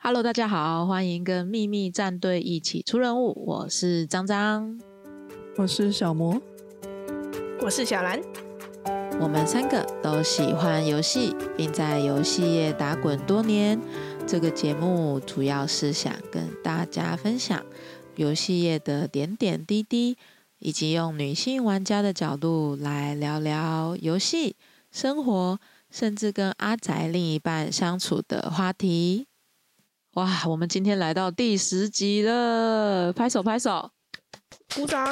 Hello， 大家好，欢迎跟秘密战队一起出任务。我是张张， 我是小魔， 我是小兰。 我们三个都喜欢游戏，并在游戏业打滚多年。这个节目主要是想跟大家分享游戏业的点点滴滴，以及用女性玩家的角度来聊聊游戏、生活，甚至跟阿宅另一半相处的话题。哇，我们今天来到第10集了，拍手拍手， 鼓掌。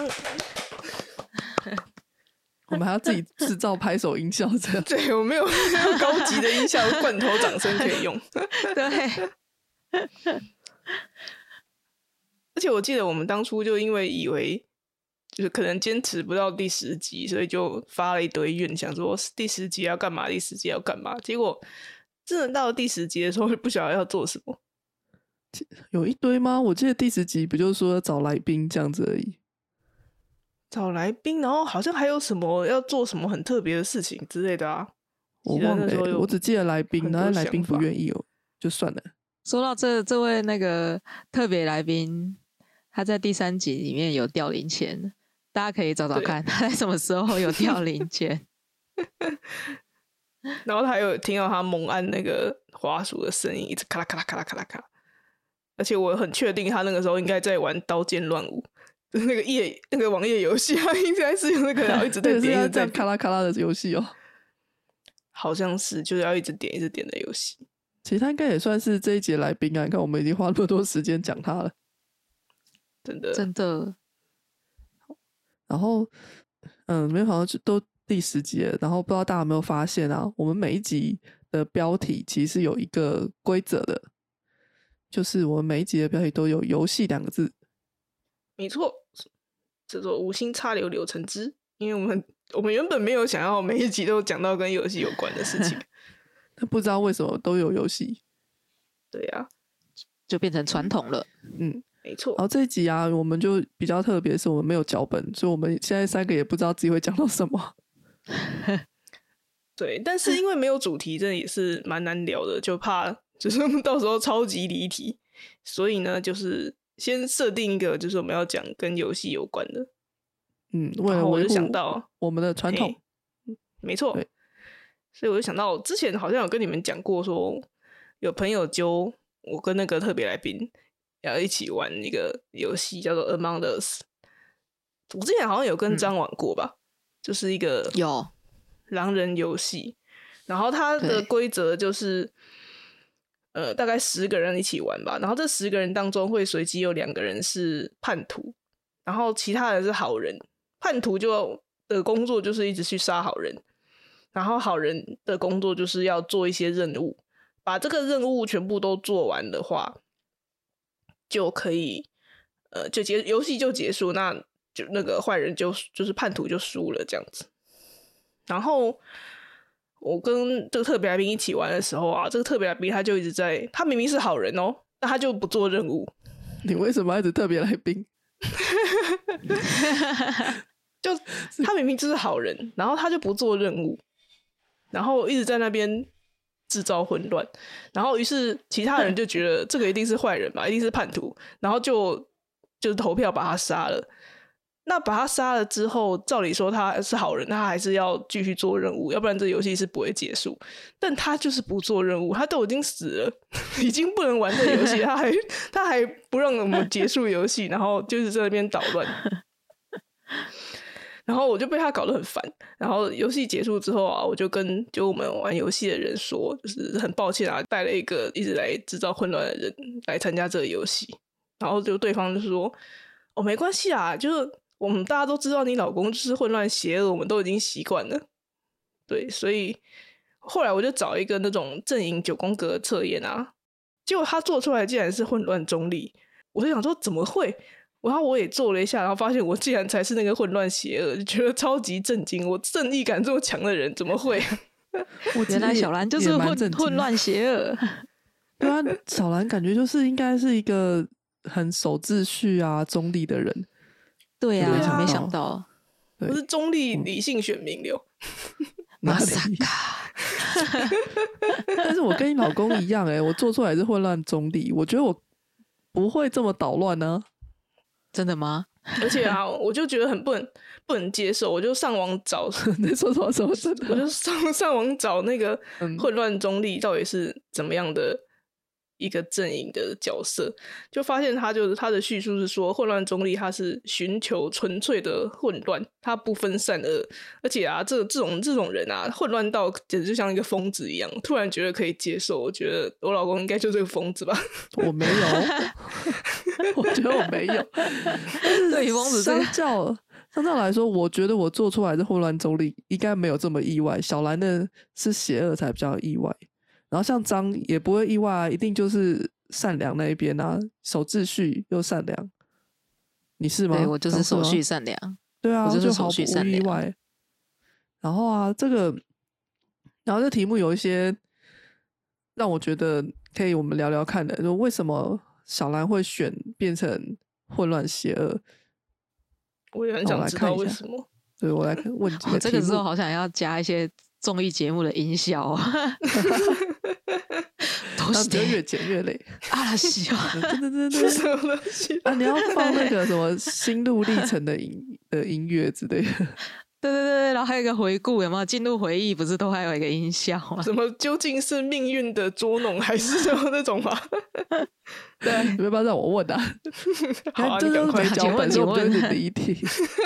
我们还要自己制造拍手音效，这样。 对，我没有高级的音效罐头掌声可以用。 对。 而且我记得我们当初就因为以为就是可能坚持不到第10集，所以就发了一堆愿，想说第10集要干嘛，第10集要干嘛。结果真的到了第10集的时候，不晓得要做什么。 有一堆吗？我记得第10集不就是说找来宾这样子而已。 找来宾，然后好像还有什么要做什么很特别的事情之类的啊。 我忘了我只记得来宾，然后来宾不愿意就算了。 说到这位那个特别来宾，他在第3集里面有掉零钱，大家可以找找看他在什么时候有掉零钱。 然后他有听到他猛按那个滑鼠的声音，一直咔啦咔啦咔啦咔啦咔啦。而且我很确定他那个时候应该在玩刀剑乱舞，就是那个网页游戏，他应该是有那个然后一直在点，一直在咔啦咔啦的游戏哦。 好像是就是要一直点一直点的游戏。 其实他应该也算是这一节来宾啊，你看我们已经花那么多时间讲他了， 真的真的。 然后没有想到都第10集了，然后不知道大家有没有发现啊，我们每一集的标题其实是有一个规则的，就是我们每一集的标题都有游戏2个字。 没错，叫做无心插柳柳橙汁。因为我们原本没有想要每一集都讲到跟游戏有关的事情。 但不知道为什么都有游戏。 对啊， 就变成传统了。 没错。 然后这一集啊，我们就比较特别，是我们没有脚本，所以我们现在3个也不知道自己会讲到什么。 对，但是因为没有主题，真的也是蛮难聊的，就怕就是我们到时候超级离题，所以呢，就是先设定一个，就是我们要讲跟游戏有关的。 为了维护我们的传统。 没错。所以我就想到之前好像有跟你们讲过说，有朋友揪我跟那个特别来宾要一起玩一个游戏叫做 Among Us。 我之前好像有跟张玩过吧，就是一个狼人游戏。然后它的规则就是大概10个人一起玩吧，然后这10个人当中会随机有2个人是叛徒，然后其他人是好人。叛徒的工作就是一直去杀好人，然后好人的工作就是要做一些任务，把这个任务全部都做完的话，就可以游戏就结束，那就那个坏人就是叛徒就输了这样子。然后我跟这个特别来宾一起玩的时候啊，这个特别来宾他就一直他明明是好人哦，但他就不做任务。 你为什么要一直特别来宾？ 就他明明就是好人，然后他就不做任务，然后一直在那边制造混乱，然后于是其他人就觉得这个一定是坏人吧，一定是叛徒，然后就投票把他杀了。那把他杀了之后，照理说他是好人，他还是要继续做任务，要不然这游戏是不会结束。但他就是不做任务，他都已经死了，已经不能玩这游戏，他还不让我们结束游戏，然后就是在那边捣乱。然后我就被他搞得很烦。然后游戏结束之后啊，我就跟我们玩游戏的人说，就是很抱歉啊，带了一个一直来制造混乱的人来参加这个游戏。然后对方就说没关系啊，就是我们大家都知道你老公就是混乱邪恶，我们都已经习惯了。对，所以后来我就找一个那种阵营9宫格的测验啊，结果他做出来竟然是混乱中立。我就想说怎么会，然后我也做了一下，然后发现我竟然才是那个混乱邪恶，就觉得超级震惊。我正义感这么强的人怎么会原来小兰就是混乱邪恶。 对啊，小兰感觉就是应该是一个很守秩序啊中立的人。 对啊，没想到我是中立理性选民流。 马萨卡但是我跟你老公一样我做出来是混乱中立，我觉得我不会这么捣乱呢。 真的吗？ 而且啊，我就觉得很不能接受，我就上网找你说什么什么真的？ 我就上网找那个混乱中立到底是怎么样的一个阵营的角色，就发现他的叙述是说，混乱中立他是寻求纯粹的混乱，他不分善恶，而且啊，这种人啊，混乱到简直就像一个疯子一样。突然觉得可以接受，我觉得我老公应该就是个疯子吧？ 我没有，我觉得我没有。 对于疯子相较来说，我觉得我做出来的混乱中立应该没有这么意外。小兰的是邪恶才比较意外。然后像张也不会意外啊，一定就是善良那一边啊，守秩序又善良。你是吗？ 对，我就是守序善良。 对啊， 我就是守序善良。 就毫不意外。然后啊，然后这题目有一些让我觉得可以我们聊聊看的，就为什么小兰会选变成混乱邪恶？ 我也很想知道为什么。 对，我来问几个题目。 这个时候好想要加一些综艺节目的音效啊！ 那不要越剪越累啊！是哦， 对什么东西啊！你要放那个什么心路历程的音乐之类的。 对，然后还有一个回顾，有没有进入回忆？不是都还有一个音效吗？ 什么究竟是命运的捉弄，还是什么那种吗？ 对，你要不要让我问啊？ 好啊， 这都是没脚本， 请问我们就是离题。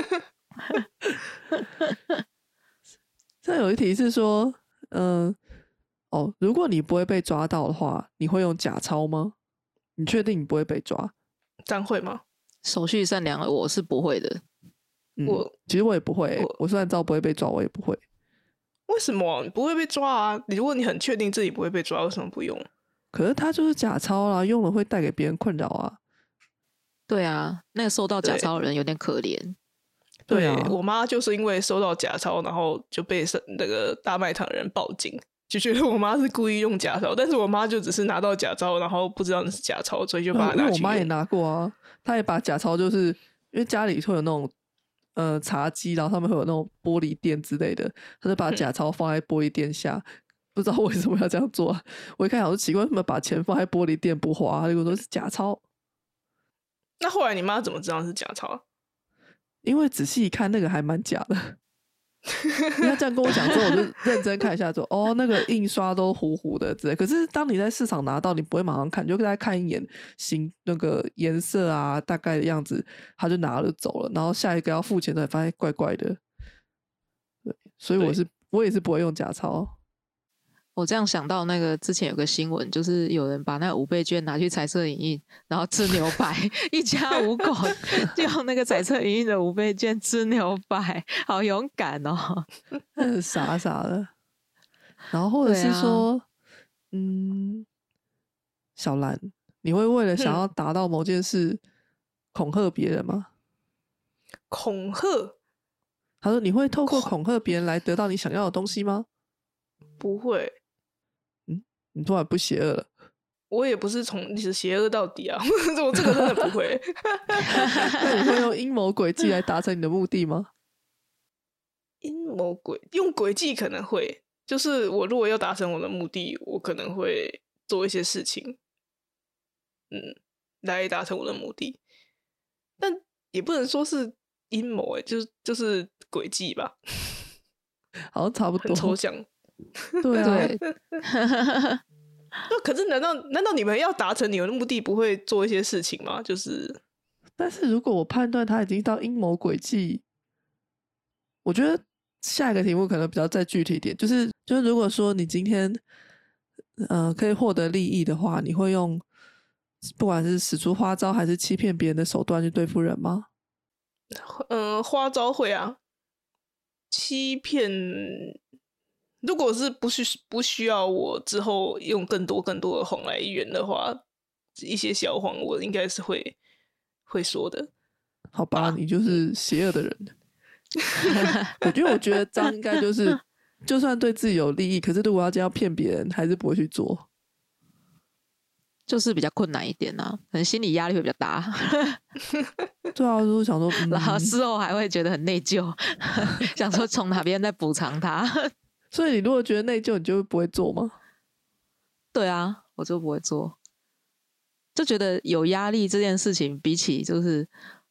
这有一题是说，如果你不会被抓到的话，你会用假钞吗？你确定你不会被抓？ 这样会吗？ 手续善良的我是不会的。 其实我也不会我虽然知道不会被抓，我也不会。 为什么你不会被抓啊？如果你很确定自己不会被抓，为什么不用？ 可是它就是假钞啦，用了会带给别人困扰啊。 对啊，那个收到假钞的人有点可怜。 对啊， 我妈就是因为收到假钞，然后就被那个大卖场的人报警，就觉得我妈是故意用假钞，但是我妈就只是拿到假钞，然后不知道那是假钞，所以就把它拿去用。 我妈也拿过啊，她也把假钞，就是因为家里会有那种茶几，然后上面会有那种玻璃垫之类的，她就把假钞放在玻璃垫下。不知道为什么要这样做，我一看好奇怪，为什么把钱放在玻璃垫不花？结果说是假钞。 那后来你妈怎么知道是假钞？ 因为仔细一看，那个还蛮假的。你要这样跟我讲之后，我就认真看一下说，那个印刷都糊糊的之类。可是当你在市场拿到，你不会马上看，你就大概看一眼那个颜色啊，大概的样子，他就拿了就走了。然后下一个要付钱的，发现怪怪的。对，所以我也是不会用假钞。 我这样想到那个之前有个新闻，就是有人把那个5倍券拿去彩色影印，然后吃牛排，一家5口就用那个彩色影印的5倍券吃牛排，好勇敢哦， 傻傻的。然后或者是说，小兰，你会为了想要达到某件事恐吓别人吗？ 恐吓？ 他说你会透过恐吓别人来得到你想要的东西吗？ 不会。 你突然不邪恶了？ 我也不是从你是邪恶到底啊，我这个真的不会。 那你会用阴谋诡计来达成你的目的吗？ 用诡计可能会，就是我如果要达成我的目的，我可能会做一些事情，来达成我的目的。但也不能说是阴谋，就是诡计吧。 好像差不多， 很抽象。 对啊， 那可是难道你们要达成你们的目的，不会做一些事情吗？就是， 但是如果我判断他已经到阴谋诡计，我觉得下一个题目可能比较再具体一点，就是如果说你今天可以获得利益的话，你会用不管是使出花招还是欺骗别人的手段去对付人吗？ 花招会啊，欺骗。如果是不需要我之后用更多的谎来圆的话，一些小谎我应该是会说的。 好吧，你就是邪恶的人。我觉得张应该就是就算对自己有利益，可是如果要这样骗别人，还是不会去做， 就是比较困难一点啊，可能心理压力会比较大。 对啊，就是想说， 然后事后还会觉得很内疚，想说从哪边再补偿他。 所以你如果觉得内疚，你就不会做吗？ 对啊，我就不会做，就觉得有压力这件事情，比起就是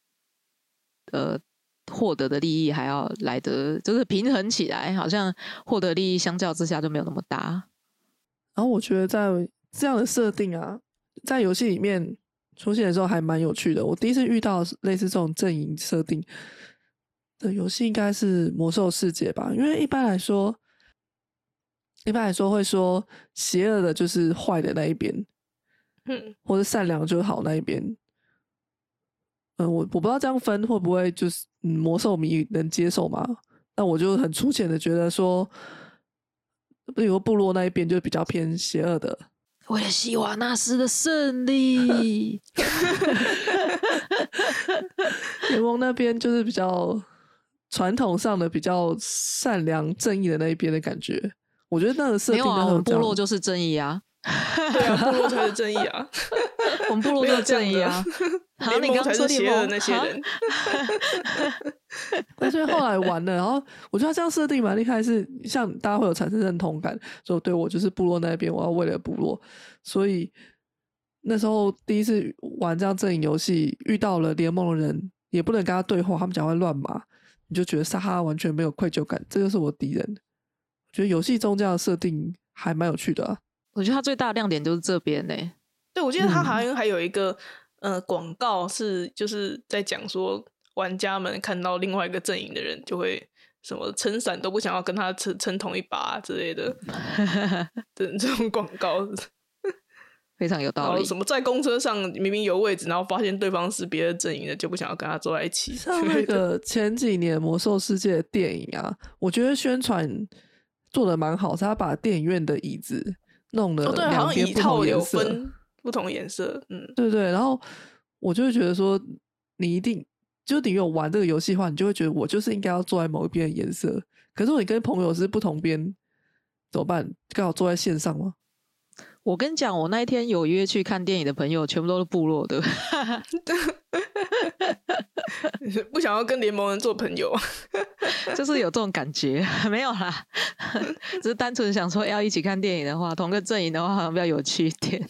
获得的利益还要来得，就是平衡起来，好像获得利益相较之下就没有那么大。 然后我觉得在这样的设定啊，在游戏里面出现的时候还蛮有趣的。我第一次遇到类似这种阵营设定的游戏，应该是魔兽世界吧？因为一般来说会说邪恶的就是坏的那一边，或者善良就是好那一边。我不知道这样分会不会就是魔兽迷能接受吗？那我就很粗浅的觉得说，比如部落那一边就比较偏邪恶的。 为了希瓦纳斯的胜利， 联盟那边就是比较传统上的比较善良正义的那一边的感觉。我觉得那个设定没有啊，我们部落就是正义啊。 对啊，部落才是正义啊。 我们部落就是正义啊。 联盟才是邪恶的那些人。 但是后来玩了，然后我觉得他这样设定蛮厉害，是像大家会有产生认同感，说对我就是部落那边，我要为了部落。所以那时候第一次玩这样阵营游戏，遇到了联盟的人，也不能跟他对话，他们讲会乱码，你就觉得沙哈完全没有愧疚感，这就是我敌人。我觉得游戏中这样的设定还蛮有趣的啊。 我觉得它最大的亮点就是这边欸。 对，我记得它好像还有一个广告是就是在讲说，玩家们看到另外一个阵营的人就会什么撑伞都不想要跟他撑同一把之类的这种广告。 非常有道理。 什么在公车上明明有位置，然后发现对方是别的阵营的，就不想要跟他坐在一起。 像那个前几年魔兽世界的电影啊，我觉得宣传做的蛮好，是他把电影院的椅子弄了两边不同颜色， 不同颜色， 对对。然后我就会觉得说，你一定就你有玩这个游戏的话，你就会觉得我就是应该要坐在某一边的颜色。可是你跟朋友是不同边，怎么办？刚好坐在线上吗？ 我跟你讲，我那一天有约去看电影的朋友，全部都是部落的。 不想要跟联盟人做朋友。 就是有这种感觉。没有啦，只是单纯想说要一起看电影的话，同个阵营的话好像比较有趣一点。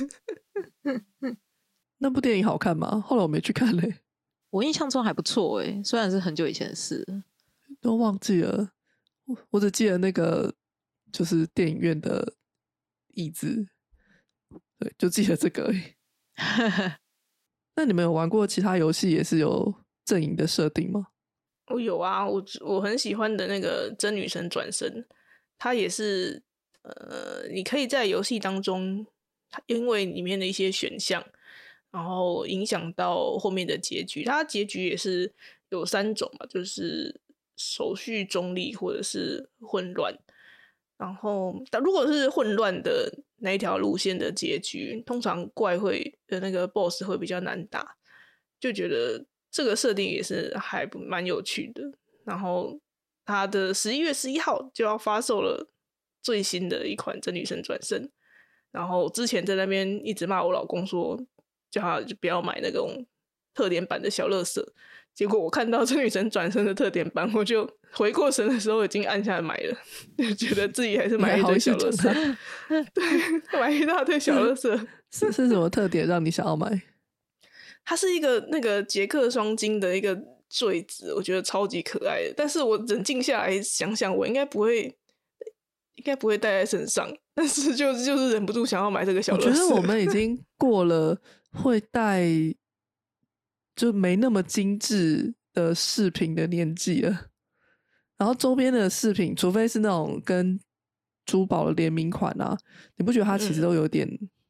那部电影好看吗？后来我没去看嘞。 我印象中还不错欸，虽然是很久以前的事， 都忘记了。我只记得那个就是电影院的椅子，对，就记得这个而已。那你们有玩过其他游戏也是有阵营的设定吗？ 我有啊，我很喜欢的那个真女神转身，它也是你可以在游戏当中，因为里面的一些选项，然后影响到后面的结局。它结局也是有3种嘛，就是手续中立或者是混乱。然后如果是混乱的那一条路线的结局，通常怪会那个 boss 会比较难打，就觉得这个设定也是还蛮有趣的。然后它的11月11号就要发售了最新的一款真女神转身，然后之前在那边一直骂我老公说叫他就不要买那种特点版的小垃圾，结果我看到真女神转身的特点版，我就回过神的时候已经按下来买了，就觉得自己还是买一堆小垃圾。对，买一大堆小垃圾。 是什么特点让你想要买？ 它是一个那个捷克双金的一个坠子，我觉得超级可爱的。但是我冷静下来想想，我应该不会戴在身上，但是就是忍不住想要买这个小垃圾。 我觉得我们已经过了会戴就没那么精致的饰品的年纪了。然后周边的饰品，除非是那种跟珠宝的联名款啊，你不觉得它其实都有点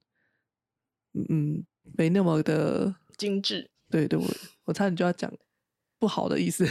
没那么的精致？ 对对，我差点就要讲不好的意思。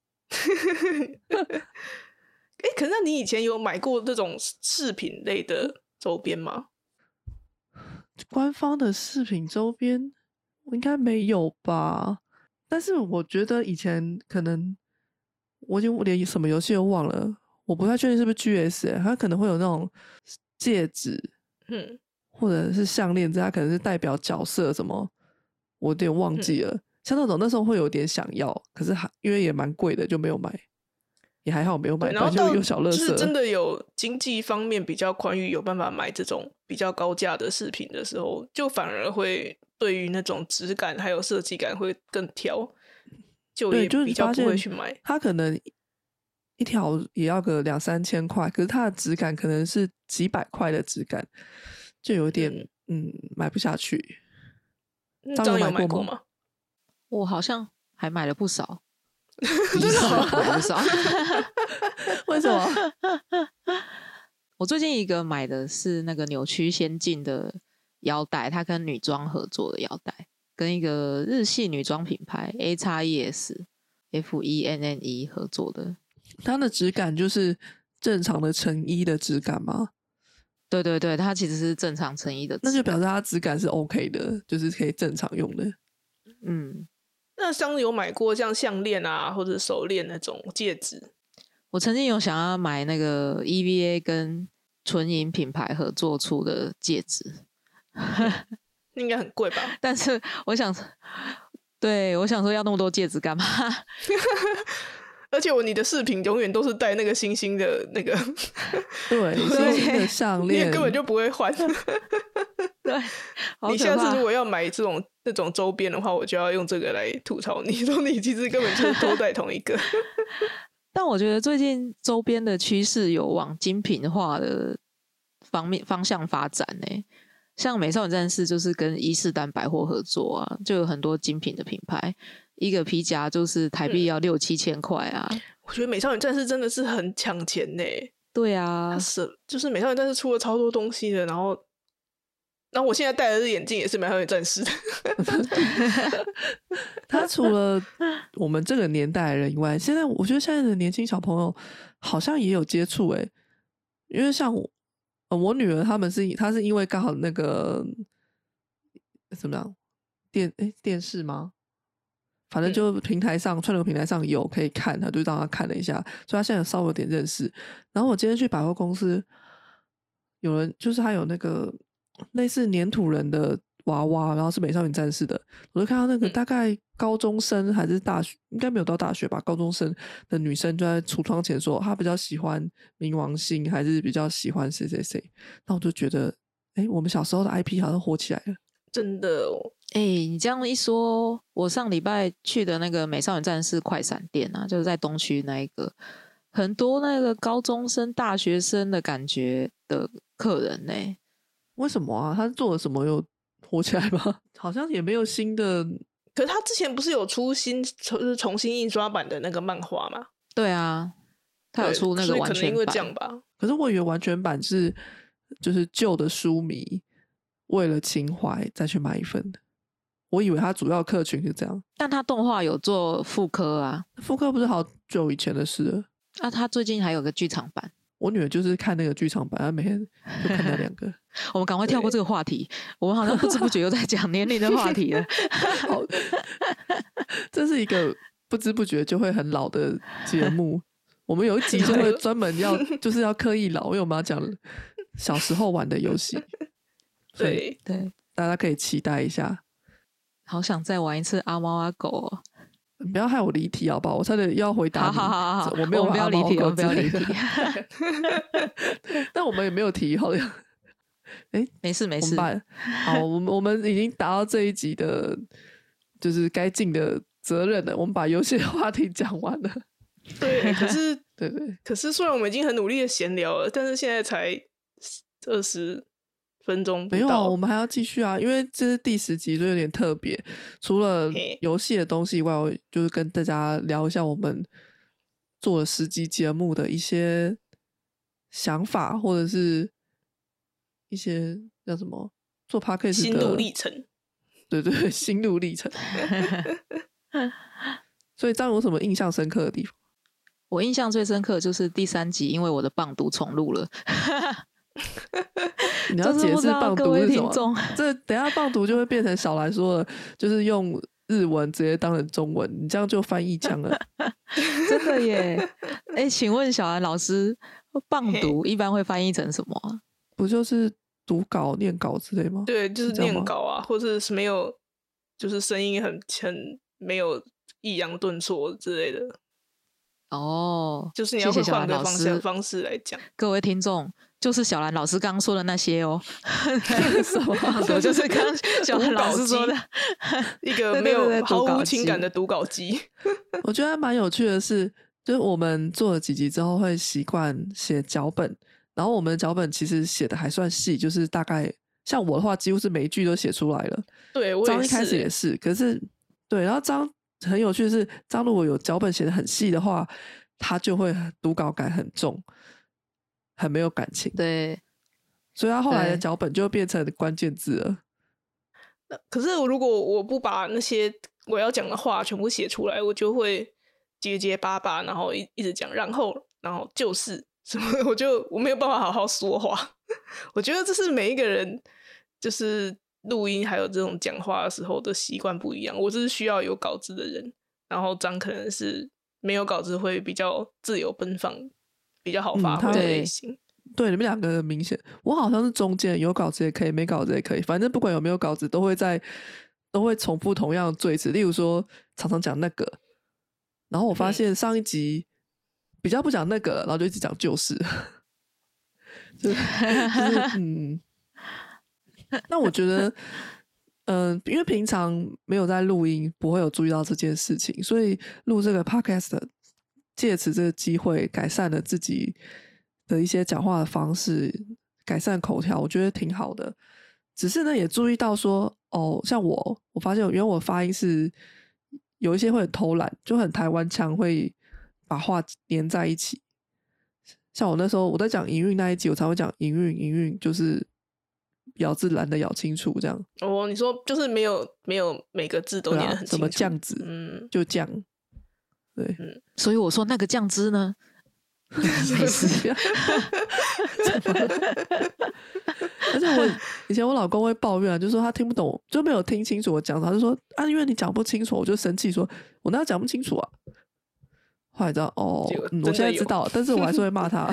可是你以前有买过这种饰品类的周边吗？ 官方的饰品周边应该没有吧？但是我觉得以前可能我已经连什么游戏都忘了，我不太确定是不是 GS，它可能会有那种戒指，或者是项链，它可能是代表角色什么，我有点忘记了。像那种那时候会有点想要，可是因为也蛮贵的，就没有买。 也还好没有买到， 然后到有小垃圾， 就是真的有经济方面比较宽裕，有办法买这种比较高价的饰品的时候，就反而会对于那种质感还有设计感会更挑，就也比较不会去买。 它可能一条也要个2-3千块，可是它的质感可能是几百块的质感，就有点买不下去。 张有买过吗？ 我好像还买了不少。 为什么？为什么？ 我最近一个买的是那个扭曲先进的腰带，它跟女装合作的腰带，跟一个日系女装品牌 AXES 合作的。 它的质感就是正常的成衣的质感吗？ 对对对，它其实是正常成衣的质感， 那就表示它质感是 OK 的，就是可以正常用的。 那像有买过像项链啊或者手链那种戒指？ 我曾经有想要买那个 EVA 跟纯银品牌合作出的戒指， 应该很贵吧？ 但是我想说要那么多戒指干嘛？ 而且你的饰品永远都是戴那个星星的那个， 对，星星的项链， 你根本就不会换。 对， 你下次如果要买那种周边的话，我就要用这个来吐槽你，说你其实根本就是都戴同一个。 但我觉得最近周边的趋势有往精品化的方向发展呢，像美少女战士就是跟伊势丹百货合作啊，就有很多精品的品牌，一个皮夹就是台币要6-7千块啊。 我觉得美少女战士真的是很抢钱呢。 对啊， 就是美少女战士出了超多东西的，然后我现在戴的这眼镜也是美少女战士的。 他除了我们这个年代的人以外，我觉得现在的年轻小朋友好像也有接触因为像我女儿她是因为刚好那个怎么样电视吗？反正就串流平台上有可以看，她就让她看了一下，所以她现在稍微有点认识。然后我今天去百货公司，有人就是他有那个类似粘土人的娃娃，然后是美少女战士的，我就看到那个大概高中生还是大学，应该没有到大学吧，高中生的女生就在橱窗前说她比较喜欢冥王星，还是比较喜欢谁谁谁。那我就觉得我们小时候的 IP 好像火起来了， 真的哦。 你这样一说，我上礼拜去的那个美少女战士快闪店啊，就是在东区那一个，很多那个高中生大学生的感觉的客人呢。 为什么啊？他做了什么又火起来吗？好像也没有新的。 可是他之前不是有出就是重新印刷版的那个漫画吗？ 对啊，他有出那个完全版。 可能因为这样吧。 可是我以为完全版就是旧的书迷为了情怀再去买一份的。我以为他主要客群是这样。 但他动画有做复刻啊， 复刻不是好久以前的事了。 他最近还有个剧场版。 我女儿就是看那个剧场版，她每天就看那2个。 我们赶快跳过这个话题，我们好像不知不觉又在讲年龄的话题了。 好，这是一个不知不觉就会很老的节目。我们有一集就会专门就是要刻意老，因为我们要讲小时候玩的游戏。 对， 大家可以期待一下。 好想再玩一次阿猫阿狗哦。 不要害我离题好不好？我差点要回答你。 好， 我没有不要离题，我们不要离题。 但我们也没有提，好像。 没事。 好，我们已经达到这一集的，就是该尽的责任了。我们把游戏的话题讲完了。 对，可是对， 可是虽然我们已经很努力的闲聊了，但是现在才20分钟不到。 没有啊，我们还要继续啊，因为这是第10集，所以有点特别。除了游戏的东西以外，我就是跟大家聊一下我们做了10集节目的一些想法，或者是一些叫什么做 podcast 的心路历程。 对，心路历程。所以张有什么印象深刻的地方？ 我印象最深刻的就是第3集，因为我的棒读重录了。 你要解释棒读是什么？这等一下棒读就会变成小兰说的，就是用日文直接当成中文，你这样就翻译腔了。 真的耶！请问小兰老师，棒读一般会翻译成什么啊？ 不就是读稿、念稿之类吗？ 对，就是念稿啊，或者是没有，就是声音很没有抑扬顿挫之类的。 哦， 就是你要谢谢小兰会换个老师方式来讲。 各位听众，就是小兰老师刚刚说的那些哦。 什么？ 我就是刚刚小兰老师说的一个对没有对对毫读稿无情感机的读稿机。 我觉得还蛮有趣的是，就是我们做了几集之后会习惯写脚本，然后我们的脚本其实写的还算细，就是大概像我的话，几乎是每一句都写出来了。 对，我也是。 张一开始也是，可是对，然后张很有趣的是，张如果有脚本写的很细的话，他就会读稿感很重，很没有感情。 对， 所以他后来的对脚本就变成关键字了。 可是如果我不把那些我要讲的话全部写出来，我就会结结巴巴，然后一直讲，然后就是什么，我没有办法好好说话。我觉得这是每一个人就是录音还有这种讲话的时候的习惯不一样。我是需要有稿子的人，然后张可能是没有稿子会比较自由奔放，比较好发挥的类型。 对，你们两个很明显，我好像是中间，有稿子也可以，没稿子也可以，反正不管有没有稿子，都会重复同样的赘词。例如说，常常讲那个，然后我发现上一集比较不讲那个了，然后就一直讲就是那我觉得，因为平常没有在录音，不会有注意到这件事情，所以录这个 podcast， 借此这个机会改善了自己的一些讲话的方式，改善口条，我觉得挺好的。只是呢，也注意到说，像我发现，原来我发音是有一些会很偷懒，就很台湾腔，会把话连在一起。像我那时候我在讲营运那一集，我才会讲营运，就是咬字懒得咬清楚这样。 哦，你说就是没有每个字都念得很清楚， 什么酱子，就酱，对， 所以我说那个酱汁呢。没事， 而且以前我老公会抱怨，就说他听不懂，就没有听清楚我讲啥，他就说啊，因为你讲不清楚，我就生气说，我哪有讲不清楚啊？后来知道我现在知道，但是我还是会骂他。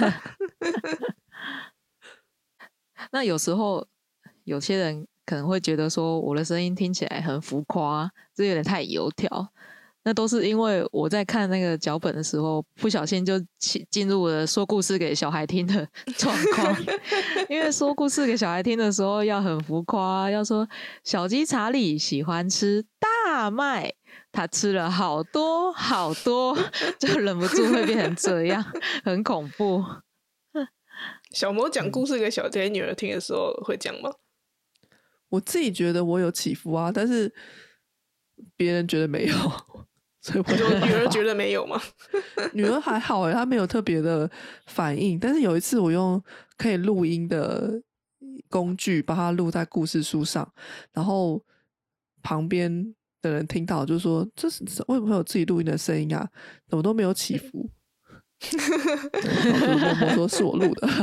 那有时候有些人可能会觉得说我的声音听起来很浮夸，这有点太油条。那都是因为我在看那个脚本的时候，不小心就进入了说故事给小孩听的状况。因为说故事给小孩听的时候要很浮夸，要说小鸡查理喜欢吃大麦，他吃了好多好多，就忍不住会变成这样，很恐怖。 小魔讲故事给小杰女儿听的时候会讲吗？ 我自己觉得我有起伏啊，但是别人觉得没有。所以我就女儿觉得没有吗？ 女儿还好她没有特别的反应。但是有一次我用可以录音的工具把它录在故事书上，然后旁边的人听到就说：“这是为什么会有自己录音的声音啊？怎么都没有起伏？”然后就默默说是我录的。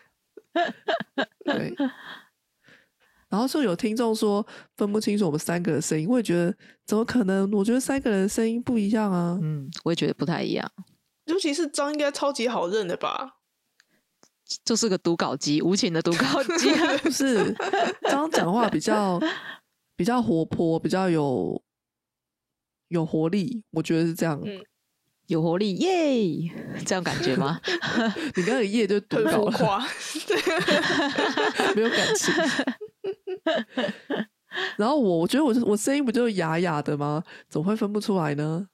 对。然后就有听众说分不清楚我们三个的声音，我也觉得怎么可能？我觉得三个人的声音不一样啊。 我也觉得不太一样。 尤其是张应该超级好认的吧？ 就是个读稿机，无情的读稿机。 不是，张讲话比较活泼，比较有活力，我觉得是这样。 有活力耶，这样感觉吗？ 你刚刚耶就读稿了，没有感情。然后我觉得我声音不就哑哑的吗？怎么会分不出来呢？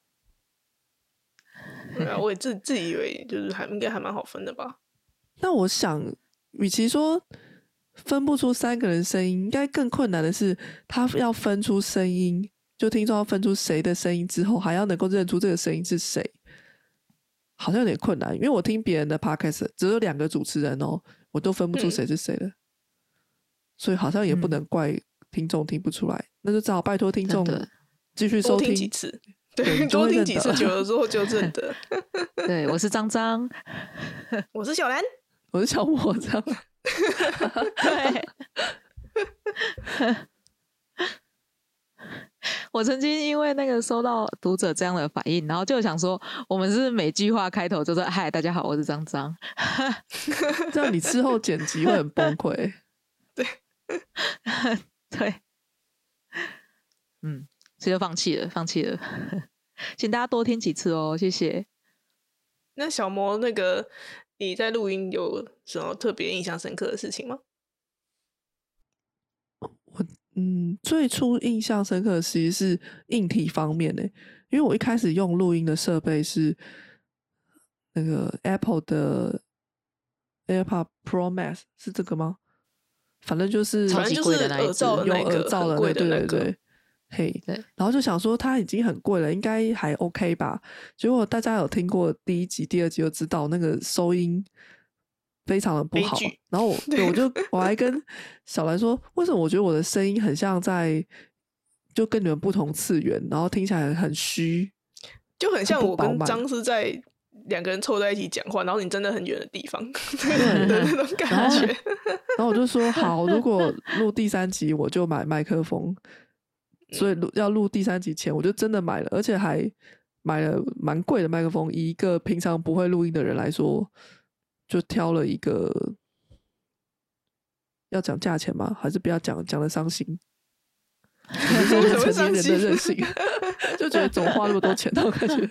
对啊，我也自己以为就是应该还蛮好分的吧。 那我想，与其说分不出三个人声音，应该更困难的是，他要分出声音，就听众要分出谁的声音之后，还要能够认出这个声音是谁，好像有点困难。因为我听别人的 podcast 只有2个主持人哦，我都分不出谁是谁的。所以好像也不能怪听众听不出来，那就只好拜托听众继续收听几次，对，多听几次，久了之后就认得。 对，我是张张， 我是小兰， 我是小莫，这样。 对。我曾经因为那个收到读者这样的反应，然后就想说，我们是每句话开头就说“嗨，大家好，我是张张”， 这样你之后剪辑会很崩溃。 对。 对，所以就放弃了，请大家多听几次哦，谢谢。 那小魔那个你在录音有什么特别印象深刻的事情吗？ 最初印象深刻的其实是硬体方面的，因为我一开始用录音的设备是那个 Apple 的 AirPod Pro Max， 是这个吗？反正就是超级贵的那一只， 有耳罩的那，对对对，嘿， 对。 然后就想说它已经很贵了，应该还 OK 吧？结果大家有听过第一集、第二集就知道那个收音非常的不好。然后我还跟小兰说，为什么我觉得我的声音很像就跟你们不同次元，然后听起来很虚， 就很像我跟张是在2个人凑在一起讲话，然后你真的很远的地方的那种感觉。 然后我就说好，如果录第3集我就买麦克风。所以要录第3集前我就真的买了，而且还买了蛮贵的麦克风。以一个平常不会录音的人来说，就挑了一个，要讲价钱吗？还是不要讲，讲的伤心。成年人的任性，就觉得总花那么多钱，我感觉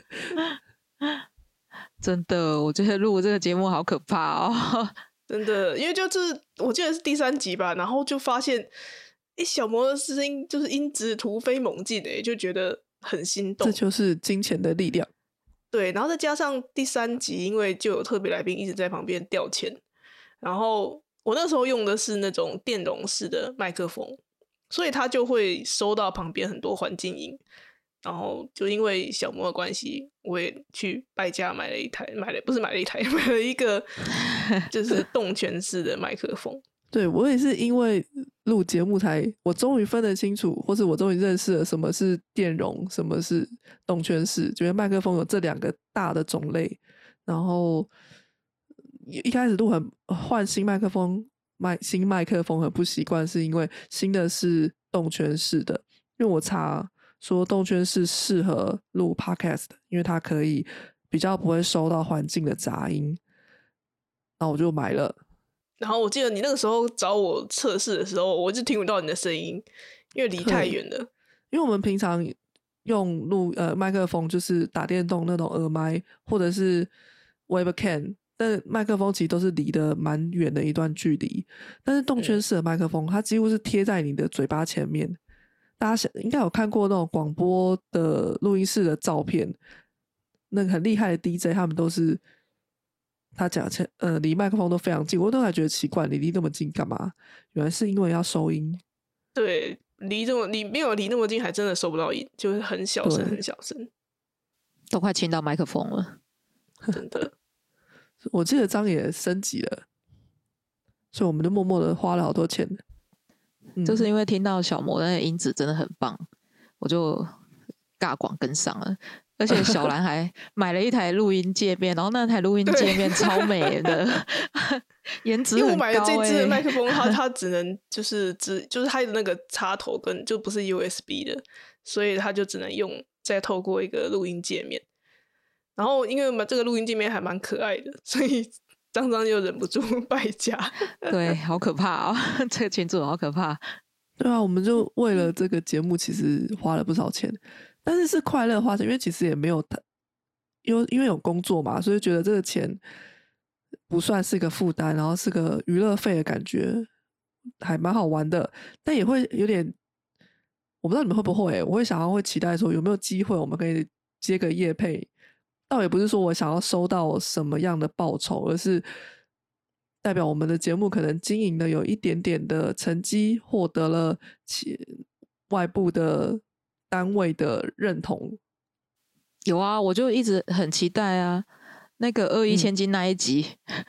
真的，我觉得录这个节目好可怕哦。 真的，因为就是我记得是第3集吧，然后就发现小魔的声音就是音质突飞猛进，就觉得很心动。 这就是金钱的力量。 对，然后再加上第3集，因为就有特别来宾一直在旁边调钱，然后我那时候用的是那种电容式的麦克风，所以他就会收到旁边很多环境音。然后就因为小魔的关系，我也去败家买了一个就是动圈式的麦克风。 对，我也是因为录节目我终于分得清楚，或是我终于认识了什么是电容，什么是动圈式，觉得麦克风有这2个大的种类。然后一开始换新麦克风很不习惯，是因为新的是动圈式的，因为我查说动圈式适合录 podcast， 因为它可以比较不会收到环境的杂音，然后我就买了。 然后我记得你那个时候找我测试的时候，我就听不到你的声音，因为离太远了。 因为我们平常用麦克风就是打电动那种耳麦，或者是 webcam， 但麦克风其实都是离得蛮远的一段距离。但是动圈式的麦克风，它几乎是贴在你的嘴巴前面。大家应该有看过那种广播的录音室的照片，那个很厉害的 DJ 他们都是他讲离麦克风都非常近，我都还觉得奇怪，你离那么近干嘛？原来是因为要收音。 对，你没有离那么近，还真的收不到音，就是很小声，很小声， 都快亲到麦克风了， 真的。 我记得张也升级了，所以我们就默默的花了好多钱。 就是因为听到小魔那个音质真的很棒，我就尬广跟上了。而且小兰还买了一台录音界面，然后那台录音界面超美的，颜值很高。因为我买的这支麦克风，它只能就是它的那个插头就不是 USB 的，所以它就只能再透过一个录音界面。然后因为这个录音界面还蛮可爱的，所以张张就忍不住败家。 对，好可怕哦，这个群组好可怕。 对啊，我们就为了这个节目其实花了不少钱，但是是快乐花钱，因为其实也没有因为有工作嘛，所以觉得这个钱不算是个负担，然后是个娱乐费的感觉，还蛮好玩的。但也会有点，我不知道你们会不会，我会期待说有没有机会我们可以接个业配。倒也不是说我想要收到什么样的报酬，而是代表我们的节目可能经营的有一点点的成绩，获得了外部的单位的认同。 有啊，我就一直很期待啊。那个21千金那一集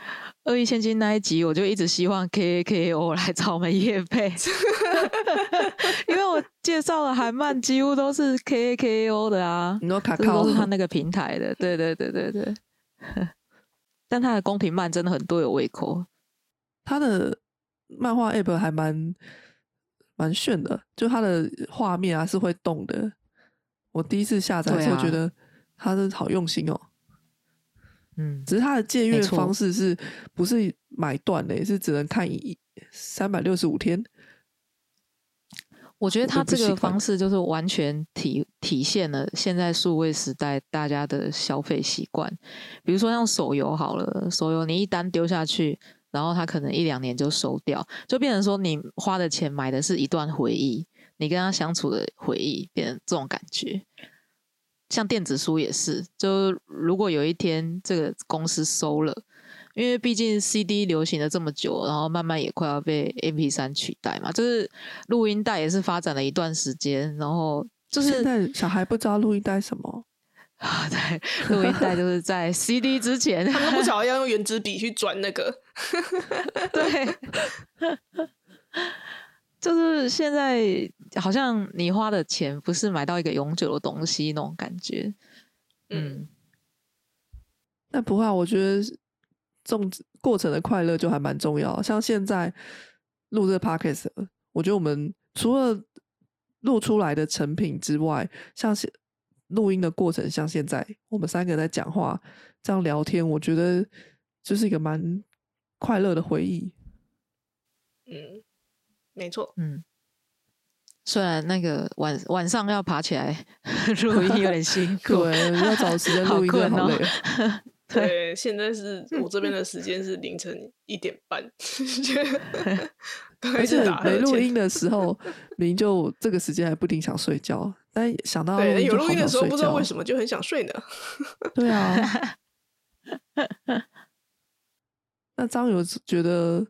，21千金那一集，我就一直希望 KKO 来找我们业配，因为我介绍的韩漫几乎都是 KKO 的啊， 你说卡卡都是他那个平台的，对。但他的宫廷漫真的很多有胃口， 他的漫画 app 还蛮炫的，就他的画面啊是会动的。我第一次下载的时候觉得他是好用心哦。只是他的借阅方式是不是买断的，是只能看365天。 我觉得他这个方式式就是完全体现了现在数位时代大家的消费习惯。比如说像手游好了，手游你一单丢下去，然后他可能1-2年就收掉，就变成说你花的钱买的是一段回忆，你跟他相处的回忆，变成这种感觉。像电子书也是，就如果有一天这个公司收了，因为毕竟 CD 流行了这么久，然后慢慢也快要被 MP3 取代嘛，就是录音带也是发展了一段时间，然后就是现在小孩不知道录音带什么啊，对，录音带就是在 CD 之前， 他们都不晓得要用原子笔去转那个， 对，就是现在好像你花的钱不是买到一个永久的东西那种感觉， 那不会啊，我觉得过程的快乐就还蛮重要。像现在录这个 podcast， 我觉得我们除了录出来的成品之外，像录音的过程，像现在我们3个在讲话这样聊天，我觉得就是一个蛮快乐的回忆。 没错。 虽然那个晚上要爬起来录音有点辛苦， 对，要找时间录音真的好累。 对，现在是我这边的时间是凌晨1点半， 而且没录音的时候，明明就这个时间还不一定想睡觉，但想到对有录音的时候，不知道为为什么就很想睡呢。 对啊，那张有觉得，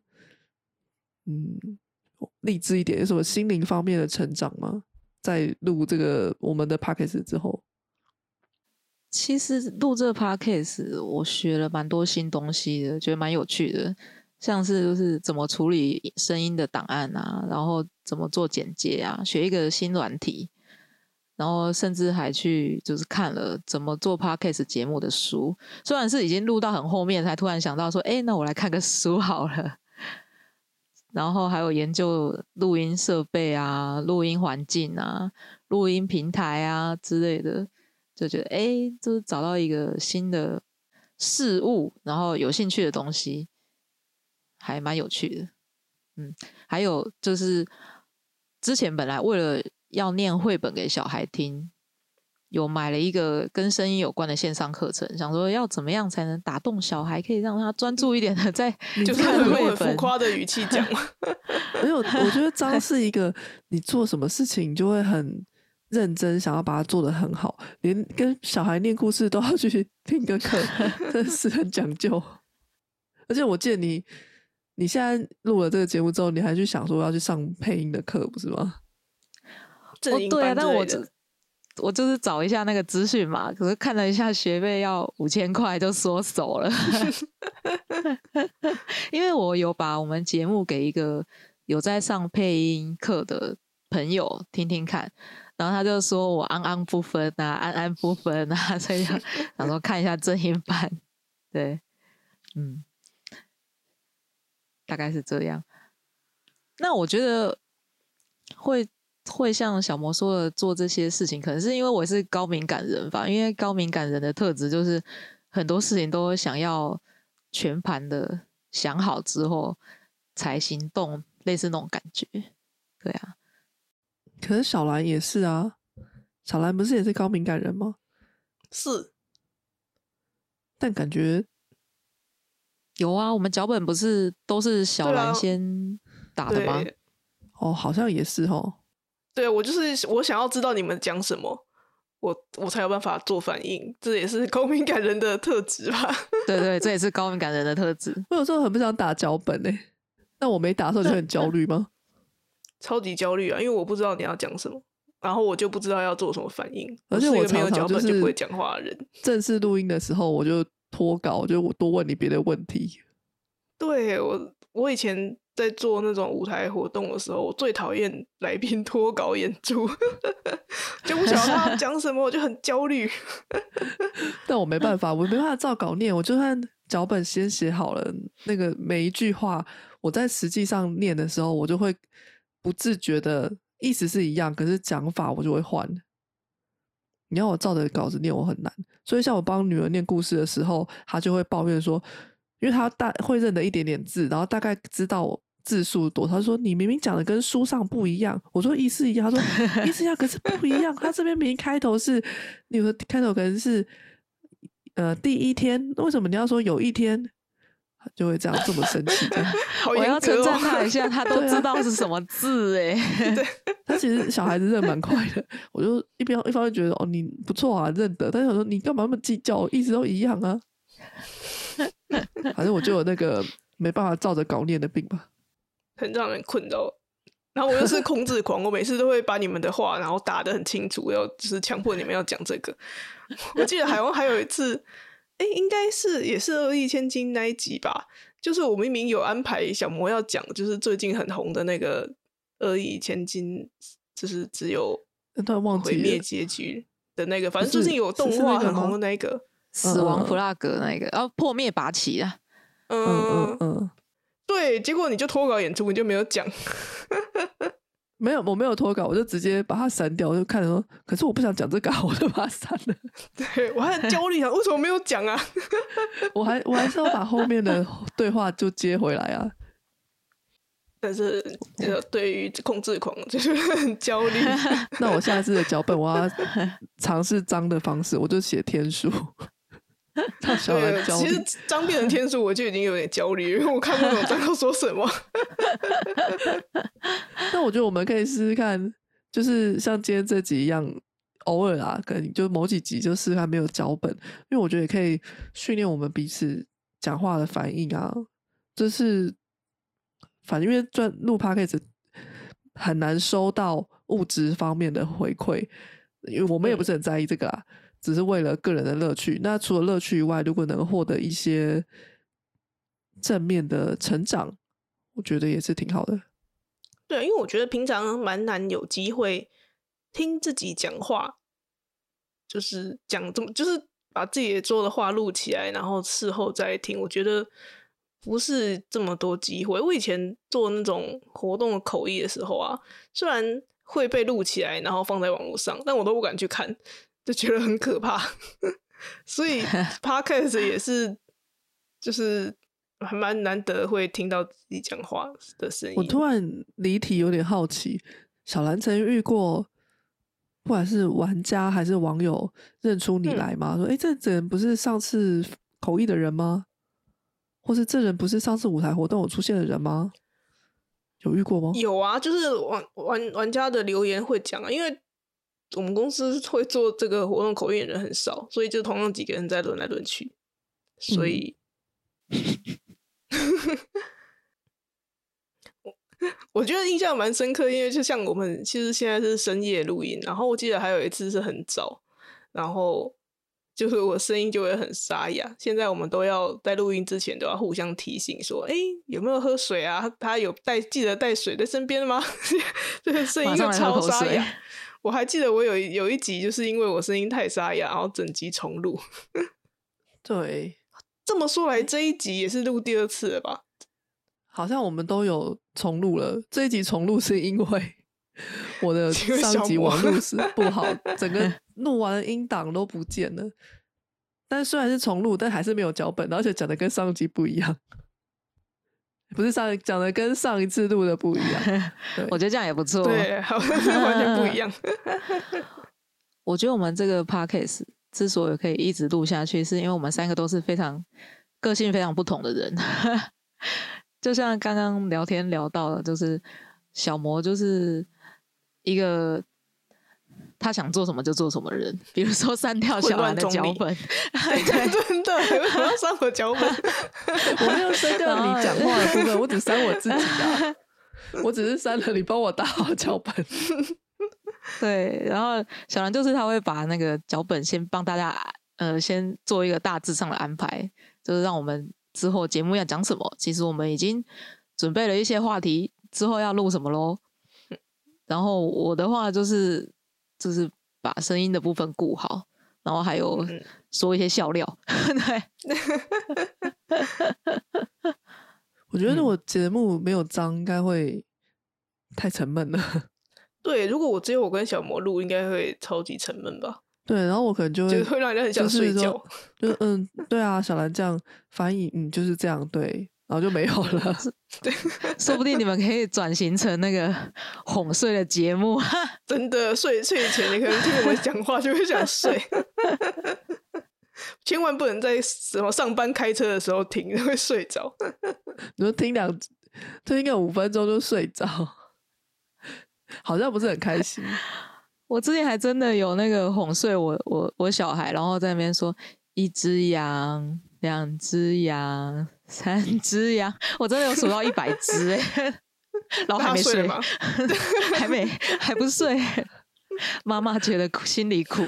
励志一点，有什么心灵方面的成长吗？在录这个我们的 podcast 之后。 其实录这个 podcast 我学了蛮多新东西的，觉得蛮有趣的，像是就是怎么处理声音的档案啊，然后怎么做剪接啊，学一个新软体，然后甚至还去就是看了怎么做 podcast 节目的书，虽然是已经录到很后面才突然想到说那我来看个书好了，然后还有研究录音设备啊，录音环境啊，录音平台啊之类的，就觉得就是找到一个新的事物，然后有兴趣的东西，还蛮有趣的。还有就是之前本来为了要念绘本给小孩听，有买了一个跟声音有关的线上课程，想说要怎么样才能打动小孩，可以让他专注一点的在就是看绘很本。 浮夸的语气讲。 没有，我觉得张是一个你做什么事情你就会很认真，想要把它做得很好，连跟小孩念故事都要去听个课，真的是很讲究。而且我记得你现在录了这个节目之后，你还去想说要去上配音的课，不是吗？ 对啊，但我就是找一下那个资讯嘛，可是看了一下学费要5000块就缩手了。因为我有把我们节目给一个有在上配音课的朋友听听看，然后他就说我安不分啊，安不分啊，所以想说看一下正音版。对，大概是这样。那我觉得会像小魔说的做这些事情，可能是因为我是高敏感人吧，因为高敏感人的特质就是很多事情都想要全盘的想好之后才行动，类似那种感觉。对啊， 可是小兰也是啊，小兰不是也是高敏感人吗？ 是， 但感觉有啊，我们脚本不是都是小兰先打的吗？ 哦，好像也是哦。 对，我就是我想要知道你们讲什么，我才有办法做反应，这也是高敏感人的特质吧？ 对，这也是高敏感人的特质。 我有时候很不想打脚本那我没打的时候就很焦虑吗？ 超级焦虑啊，因为我不知道你要讲什么，然后我就不知道要做什么反应。 而且我是一个没有脚本就不会讲话的人。 正式录音的时候我就脱稿，我就多问你别的问题。 对，我以前在做那种舞台活动的时候，我最讨厌来宾脱稿演出，就不晓得他要讲什么，我就很焦虑。 但我没办法，我没办法照稿念，我就算脚本先写好了，那个每一句话，我在实际上念的时候，我就会不自觉的意思是一样，可是讲法我就会换。你要我照着稿子念，我很难。所以像我帮女儿念故事的时候，她就会抱怨说，因为她会认得一点点字，然后大概知道字数多，他说你明明讲的跟书上不一样，我说意思一样，他说意思一样，可是不一样，他这边明明开头是，你说开头可能是第一天，为什么你要说有一天？就会这样这么生气这样我要称赞他一下，他都知道是什么字哎、 对， 他其实小孩子认蛮快的，我就一方面觉得哦你不错啊认得，但是我说你干嘛那么计较，意思都一样啊。反正我就有那个没办法照着稿念的病吧， 很让人困扰。然后我又是控制狂，我每次都会把你们的话然后打得很清楚，要就是强迫你们要讲这个。我记得好像还有一次。应该是也是2亿千金那一集吧，就是我明明有安排小魔要讲，就是最近很红的那个2亿千金，就是只有毁灭结局的那个，反正最近有动画很红的那个死亡 flag 那个，然后破灭拔起啊， 对，结果你就脱稿演出，你就没有讲。 没有，我没有脱稿，我就直接把它删掉。我就看着说，可是我不想讲这个，我就把它删了。 对，我还很焦虑，为什么没有讲啊？ 我还是要把后面的对话就接回来啊。 但是对于控制狂就是很焦虑。 那我下次的脚本我要尝试张的方式，我就写天数。让小孩焦虑。 其实张变成天数我就已经有点焦虑，因为我看不懂张要说什么。 那我觉得我们可以试试看，就是像今天这集一样，偶尔啊，可能就某几集就试试看没有脚本，因为我觉得也可以训练我们彼此讲话的反应啊。就是反正因为录 podcast 很难收到物质方面的回馈，因为我们也不是很在意这个啦。只是为了个人的乐趣，那除了乐趣以外，如果能获得一些正面的成长，我觉得也是挺好的。 对，因为我觉得平常蛮难有机会听自己讲话，就是就是把自己说的话录起来，然后事后再听，我觉得不是这么多机会。我以前做那种活动的口译的时候啊，虽然会被录起来，然后放在网络上，但我都不敢去看。就觉得很可怕。所以 podcast 也是就是还蛮难得会听到自己讲话的声音。 我突然离题，有点好奇，小兰曾遇过不管是玩家还是网友认出你来吗？说这人不是上次口译的人吗？或是这人不是上次舞台活动有出现的人吗？有遇过吗？ 有啊，就是玩家的留言会讲啊，因为我们公司会做这个活动口译的人很少，所以就同样几个人在轮来轮去，所以、我觉得印象蛮深刻，因为就像我们其实现在是深夜录音，然后我记得还有一次是很早，然后就是我声音就会很沙哑。现在我们都要在录音之前都要互相提醒说，有没有喝水啊？他有记得带水在身边吗？这个声音就超沙哑。我还记得我有一集就是因为我声音太沙哑，然后整集重录。 对， 这么说来这一集也是录第2次了吧？ 好像我们都有重录了。这一集重录是因为我的上集网路是不好，整个录完的音档都不见了。但虽然是重录，但还是没有脚本，而且讲的跟上一集不一样。不是讲的跟上一次录的不一样。 我觉得这样也不错。 对，好像是完全不一样。 我觉得我们这个 podcast 之所以可以一直录下去，是因为我们3个都是非常个性非常不同的人。就像刚刚聊天聊到的，就是小魔就是一个他想做什么就做什么的人，比如说删掉小兰的脚本。 真的，为什么要删我脚本？ 我没有删掉你讲话的部分，我只删我自己啊。我只是删了你帮我打好脚本。 对，然后小兰就是他会把那个脚本先帮大家先做一个大致上的安排，就是让我们之后节目要讲什么，其实我们已经准备了一些话题，之后要录什么咯。然后我的话就是把声音的部分顾好，然后还有说一些笑料。对。 我觉得我节目没有张应该会太沉闷了。 对，如果只有我跟小魔录，应该会超级沉闷吧。 对，然后我可能就会让人很想睡觉。 对啊，小兰这样翻译，就是这样对。 然后就没有了。 说不定你们可以转型成那个哄睡的节目。 真的，睡前你可能听我们讲话就会想睡。千万不能在什么上班开车的时候听，会睡着。 你说听个5分钟就睡着，好像不是很开心。 我之前还真的有那个哄睡我小孩，然后在那边说1只羊、2只羊、3只羊，我真的有数到100只然后还没睡吗？ 还不睡，妈妈觉得心里苦。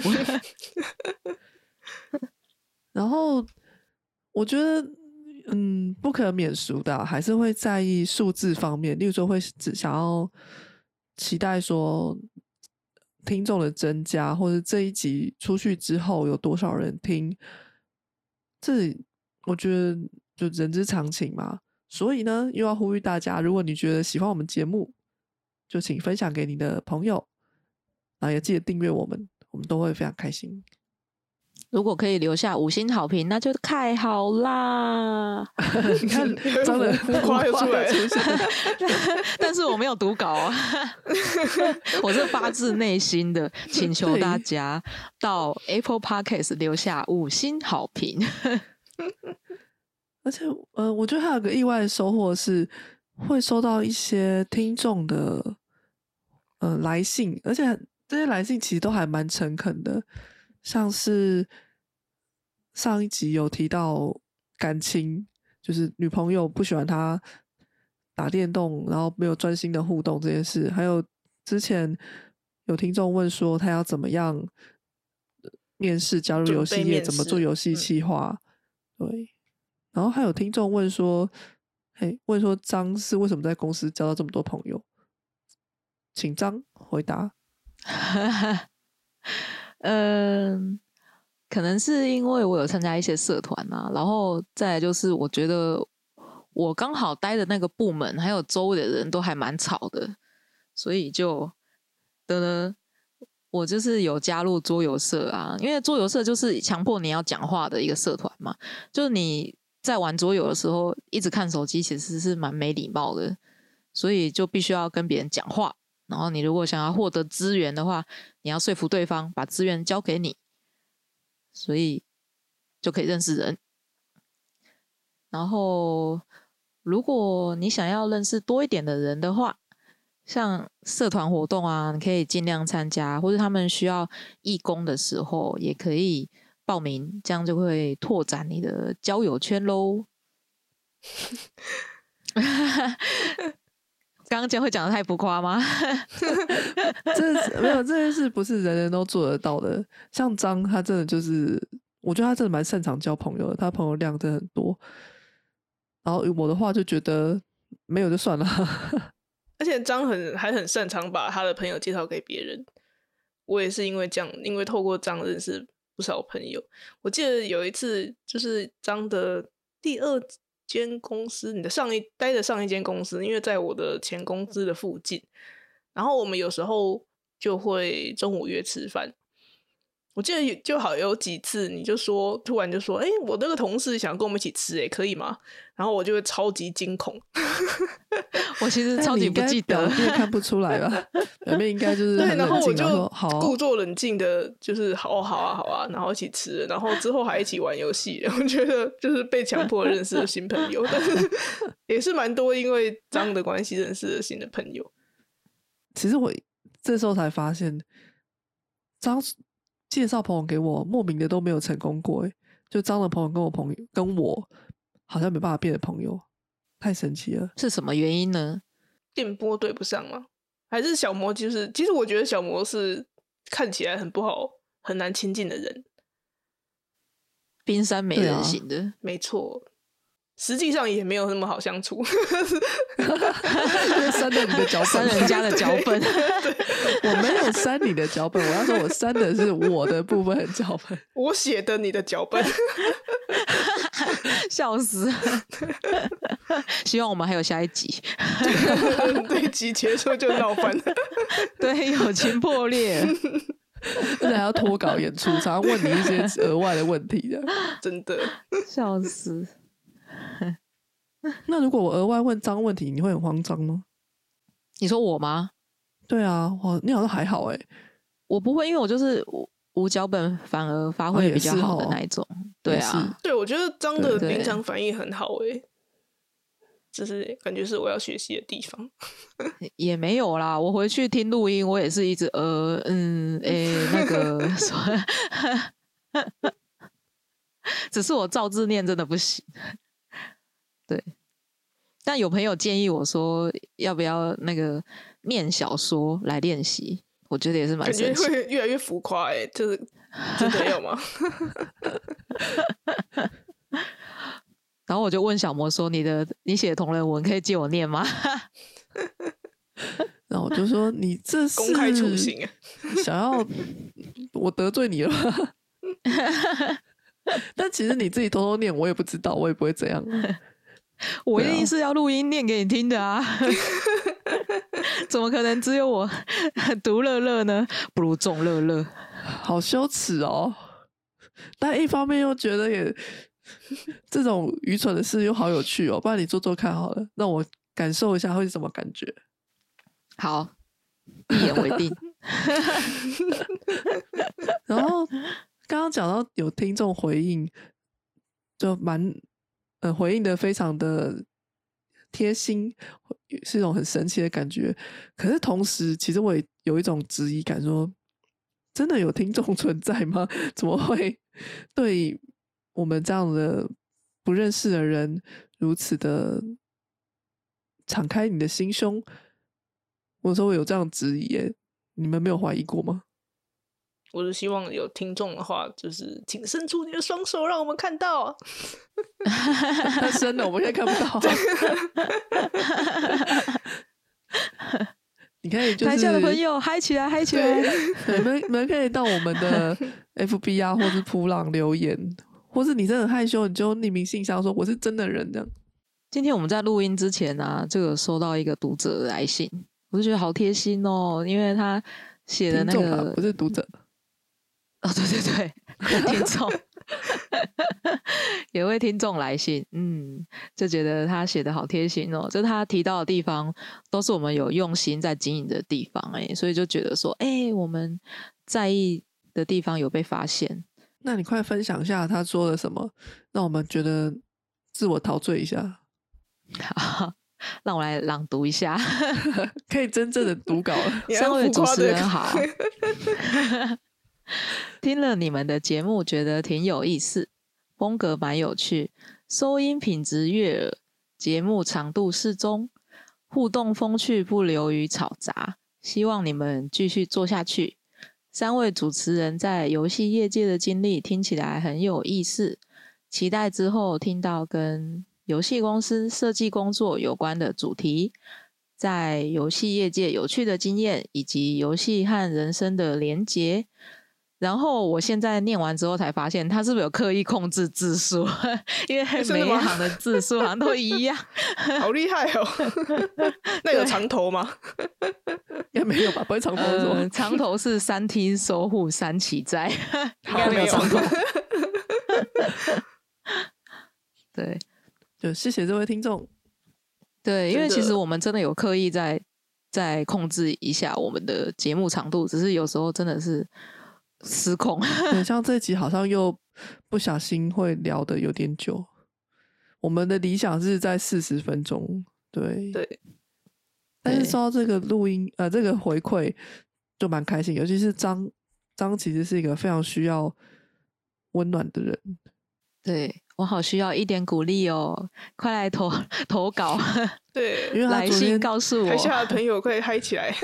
然后我觉得不可免俗的还是会在意数字方面，例如说会只想要期待说听众的增加，或者这一集出去之后有多少人听，这我觉得就人之常情嘛。所以呢，又要呼吁大家，如果你觉得喜欢我们节目，就请分享给你的朋友，然后也记得订阅我们都会非常开心。 如果可以留下5星好评，那就太好啦！ 你看，张的浮夸又出来了， 但是我没有读稿啊，我是发自内心的请求大家到 Apple Podcast 留下5星好评。 而且，我觉得还有个意外的收获是，会收到一些听众的来信，而且这些来信其实都还蛮诚恳的，像是上一集有提到感情，就是女朋友不喜欢他打电动，然后没有专心的互动这件事，还有之前有听众问说他要怎么样面试加入游戏业，怎么做游戏企划，对。然后还有听众问说，问说张是为什么在公司交到这么多朋友？请张回答。 可能是因为我有参加一些社团啊，然后再来就是我觉得我刚好待的那个部门还有周围的人都还蛮吵的，所以就我就是有加入桌游社啊，因为桌游社就是强迫你要讲话的一个社团嘛，就是你在玩桌游的时候一直看手机其实是蛮没礼貌的，所以就必须要跟别人讲话，然后你如果想要获得资源的话，你要说服对方把资源交给你，所以就可以认识人。然后如果你想要认识多一点的人的话，像社团活动啊，你可以尽量参加，或者他们需要义工的时候也可以报名，这样就会拓展你的交友圈咯。刚刚这样会讲得太浮夸吗？ 没有，这件事不是人人都做得到的。像张他真的就是，我觉得他真的蛮擅长交朋友的，他朋友量真的很多。然后我的话就觉得没有就算了。 而且张还很擅长把他的朋友介绍给别人。我也是因为这样，因为透过张认识不少朋友。我记得有一次就是张的第2间公司，你的待的上一间公司，因为在我的前公司的附近，然后我们有时候就会中午约吃饭。我记得就好有几次你就说突然就说我那个同事想跟我们一起吃可以吗？然后我就会超级惊恐。 我其实超级不记得， 表面看不出来吧？表面应该就是很冷静，然后好故作冷静的，就是好啊，然后一起吃，然后之后还一起玩游戏。我觉得就是被强迫认识的新朋友，但是也是蛮多因为张的关系认识的新的朋友。 其实我这时候才发现，张介绍朋友给我，莫名的都没有成功过。就张的朋友跟我好像没办法变成朋友，太神奇了。 是什么原因呢？ 电波对不上吗？还是小魔其实我觉得小魔是看起来很不好很难亲近的人， 冰山美人型的。 没错，实际上也没有那么好相处。 删了你的脚本， 删人家的脚本。 我没有删你的脚本，我要说我删的是我的部分的脚本， 我写的你的脚本。 笑死。希望我们还有下一集。 这一集结束就闹翻了。 对，友情破裂。 而且还要脱稿演出，常常问你一些额外的问题的， 真的笑死。 那如果我额外问脏问题，你会很慌张吗？ 你说我吗？ 对啊，你好像还好欸。 我不会，因为我就是无脚本反而发挥比较好的那一种。对啊， 对，我觉得张的对临场反应很好就是感觉是我要学习的地方。 也没有啦，我回去听录音，我也是一直那个只是我照字念真的不行。对，但有朋友建议我说，要不要那个念小说来练习？我觉得也是蛮神奇， 感觉会越来越浮夸就是真的要吗？ 然后我就问小魔说：“你写的同人文可以借我念吗？” 然后我就说：“你这是公开处刑， 想要我得罪你了吗？”但其实你自己偷偷念，我也不知道，我也不会这样。 我一定是要录音念给你听的啊！怎么可能只有我独乐乐呢？不如众乐乐， 好羞耻哦！但一方面又觉得这种愚蠢的事又好有趣哦，不然你做做看好了，让我感受一下会是什么感觉。 好，一言为定。 然后刚刚讲到有听众回应，就回应的非常的贴心，是一种很神奇的感觉。可是同时，其实我也有一种质疑感说，真的有听众存在吗？怎么会对我们这样的不认识的人如此的敞开你的心胸？我说我有这样质疑耶，你们没有怀疑过吗？ 我是希望有听众的话，就是请伸出你的双手，让我们看到。 太深了，我们现在看不到。你可以就是台下的朋友嗨起来，嗨起来！ 你们可以到我们的 FB 啊，或是噗浪留言，或是你真的很害羞，你就匿名信箱说我是真的人这样。 今天我们在录音之前啊，这个收到一个读者的来信，我就觉得好贴心哦，因为他写的那个不是读者。 哦，对对对，听众有位听众来信，就觉得他写的好贴心哦，就他提到的地方都是我们有用心在经营的地方，所以就觉得说，我们在意的地方有被发现。 那你快分享一下他说了什么，让我们觉得自我陶醉一下。 好，让我来朗读一下， 可以真正的读稿了。 三位主持人好。听了你们的节目，觉得挺有意思，风格蛮有趣，收音品质悦耳，节目长度适中，互动风趣不流于嘈杂。希望你们继续做下去。三位主持人在游戏业界的经历听起来很有意思，期待之后听到跟游戏公司设计工作有关的主题，在游戏业界有趣的经验，以及游戏和人生的连结。然后我现在念完之后才发现，他是不是有刻意控制字数？因为每一行的字数好像都一样， 好厉害哦！那有长头吗？ 应该没有吧？不会长头是吗？ 长头是3梯收户3起债，应该没有长头。对， 就谢谢这位听众。 对，因为其实我们真的有刻意在控制一下我们的节目长度，只是有时候真的是失控。 对，像这集好像又不小心会聊得有点久。我们的理想是在40分钟，对。但是收到这个录音，这个回馈就蛮开心，尤其是张其实是一个非常需要温暖的人。 对，我好需要一点鼓励哦，快来投稿， 对， 因为来信告诉我， 台下的朋友快嗨起来。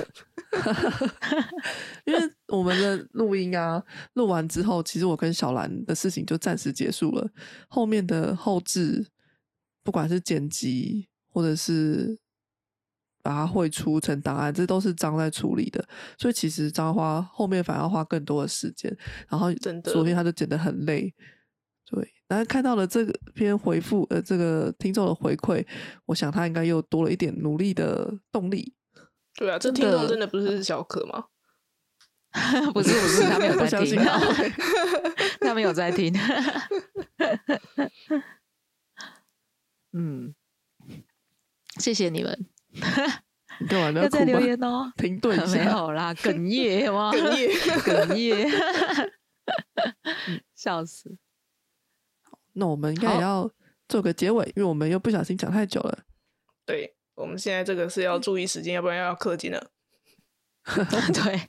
因为我们的录音啊，录完之后，其实我跟小兰的事情就暂时结束了，后面的后制，不管是剪辑或者是把它汇出成档案，这都是张在处理的，所以其实张后面反而要花更多的时间，然后昨天他就剪得很累。对，然后看到了这个篇回复，这个听众的回馈，我想他应该又多了一点努力的动力。 对啊，这听众真的不是小可吗？ 不是，他没有在听，他没有在听。 谢谢你们。 你干嘛要要再留言哦？ 停顿一下， 没有啦，哽咽吗？哽咽，笑死。 那我们应该也要做个结尾，因为我们又不小心讲太久了。 对，我们现在这个是要注意时间，要不然要氪金了。 对。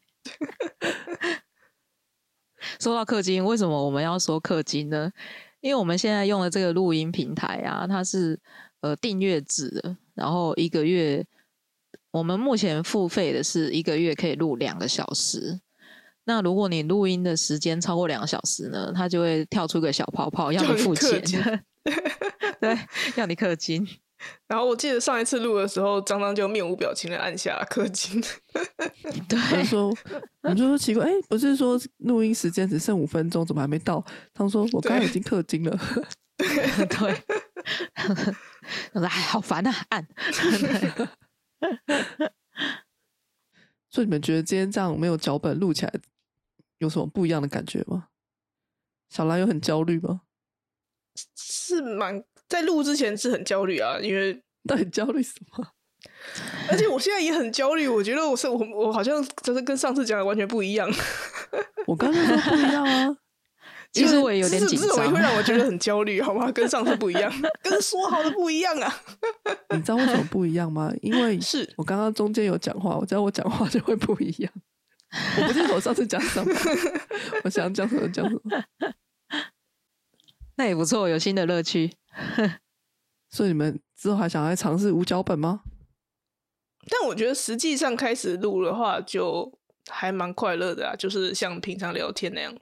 说到氪金，为什么我们要说氪金呢？因为我们现在用的这个录音平台啊，它是订阅制的，然后一个月，我们目前付费的是一个月可以录2个小时。那如果你录音的时间超过2个小时呢，它就会跳出个小泡泡要你付钱。对，要你氪金。 然后我记得上一次录的时候，张张就面无表情的按下氪金。 对， 我们就说奇怪，不是说录音时间只剩5分钟，怎么还没到？他们说我刚刚已经氪金了。 对，我说哎，好烦啊，按。 所以你们觉得今天这样没有脚本录起来，有什么不一样的感觉吗？小兰有很焦虑吗？ 是在录之前是很焦虑啊，因为到底焦虑什么？ 而且我现在也很焦虑，我觉得我好像真的跟上次讲的完全不一样。 我刚才说不一样啊， 其实我也有点紧张， 这种也会让我觉得很焦虑，好吗？跟上次不一样，跟说好的不一样啊。 你知道为什么不一样吗？因为是我刚刚中间有讲话，我知道我讲话就会不一样。我不记得我上次讲什么，我想讲什么讲什么。 那也不错，有新的乐趣。 所以你们之后还想要尝试无脚本吗？ 但我觉得实际上开始录的话，就还蛮快乐的啊，就是像平常聊天那样。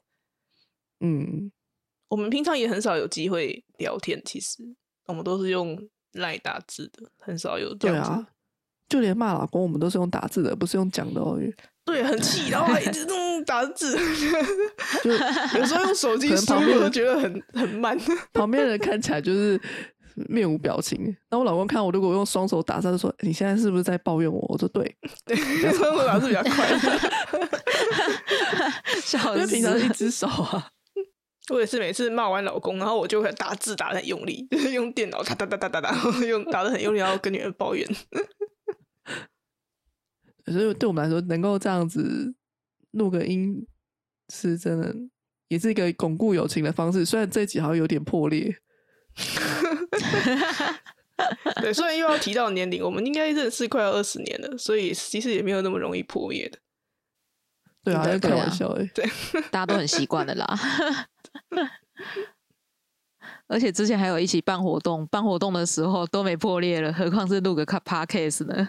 我们平常也很少有机会聊天，其实我们都是用LINE打字的，很少有这样子。对啊， 就连骂老公我们都是用打字的，不是用讲的哦。 对，很气，然后还一直打字，就有时候用手机输入都觉得很慢。 旁边人看起来就是面无表情。那我老公看我，如果用双手打字，就说：“你现在是不是在抱怨我？”我说：“对， 双手打字比较快。” 因为平常是一只手啊。 我也是每次骂完老公，然后我就会打字打得很用力，就是用电脑哒哒哒哒哒哒，用打得很用力，然后跟女人抱怨。 所以对我们来说，能够这样子录个音，是真的也是一个巩固友情的方式。虽然这一集好像有点破裂。 对，虽然又要提到年龄，我们应该认识快要20年了，所以其实也没有那么容易破灭的。 对啊，开玩笑对， 大家都很习惯了啦。而且之前还有一起办活动的时候都没破裂了，何况是录个 podcast 呢？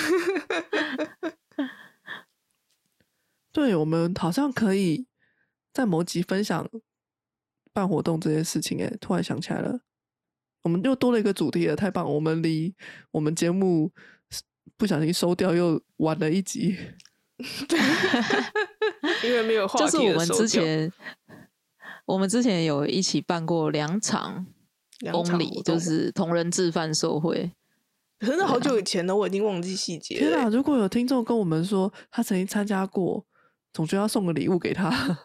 对，我们好像可以在某集分享办活动这件事情。突然想起来了，我们又多了一个主题了，太棒了！我们离我们节目不小心收掉又晚了一集。 因为没有话题的收掉。 就是我们之前有一起办过2场公礼，就是同人志贩售会。 可是那好久以前了，我已经忘记细节了。 天啊！如果有听众跟我们说他曾经参加过，总觉得要送个礼物给他。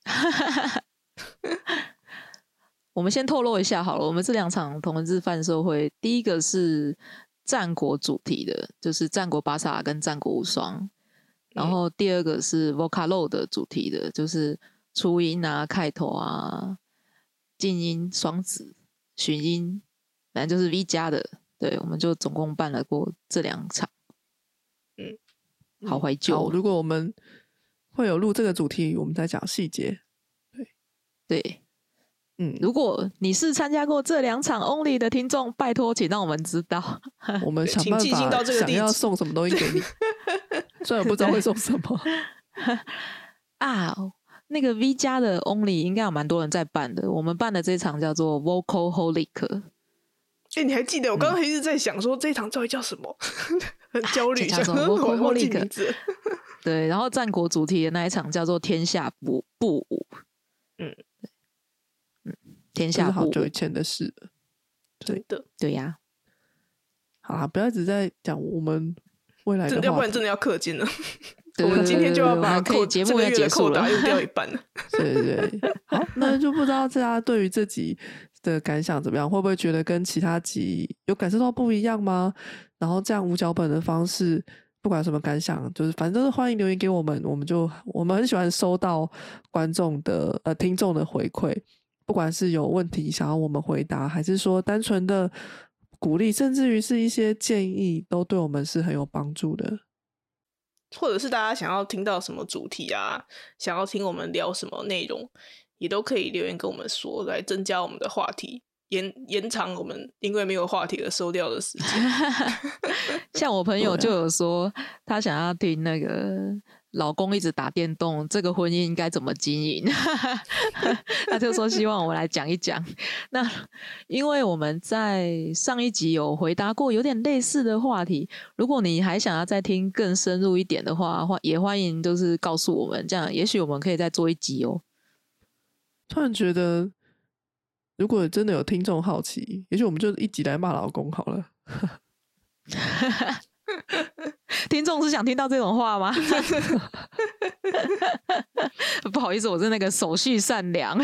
我们先透露一下好了，我们这2场同人志贩售会，第一个是战国主题的，就是战国巴萨跟战国无双。然后第二个是 Vocaloid 的主题的，就是初音啊、开头啊、静音、双子、寻音，反正就是 V 加的。对，我们就总共办了过这2场。好怀旧。 如果我们会有录这个主题，我们再讲细节。 对，如果你是参加过这2场 Only 的听众，拜托请让我们知道， 我们想办法想要送什么东西给你。虽然我不知道会送什么。 啊，那个 V 加的 Only 应该有蛮多人在办的，我们办的这场叫做 Vocaholic。 你还记得我刚刚一直在想说这一场到底叫什么？很焦虑， 叫做 Vocaholic。对，然后战国主题的那一场叫做天下不武。天下不武， 好久以前的事了。 对的， 对呀。 好啦，不要一直在讲我们未来的话题， 要不然真的要氪金了。我们今天就要把节目要结束了， 扣打用掉一半了。 对。好，那就不知道大家对于这集的感想怎么样？会不会觉得跟其他集有感受到不一样吗？然后这样无脚本的方式，不管什么感想，就是反正都是欢迎留言给我们，我们很喜欢收到观众的听众的回馈，不管是有问题想要我们回答，还是说单纯的鼓励，甚至于是一些建议，都对我们是很有帮助的。 或者是大家想要听到什么主题啊，想要听我们聊什么内容，也都可以留言跟我们说，来增加我们的话题，延长我们因为没有话题而收掉的时间。 像我朋友就有说，他想要听那个老公一直打电动，这个婚姻应该怎么经营？他就说希望我来讲一讲。那因为我们在上一集有回答过有点类似的话题，如果你还想要再听更深入一点的话，也欢迎就是告诉我们，这样也许我们可以再做一集哦。 突然觉得，如果真的有听众好奇，也许我们就一集来骂老公好了。 听众是想听到这种话吗？不好意思，我是那个手续善良。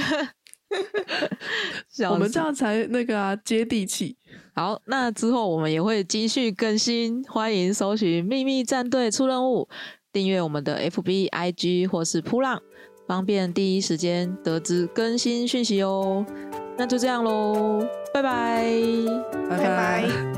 我们这样才那个接地气。 好，那之后我们也会继续更新，欢迎搜寻秘密战队出任务，订阅我们的 FB、IG 或是噗浪，方便第一时间得知更新讯息哦。那就这样咯，拜拜， 拜拜。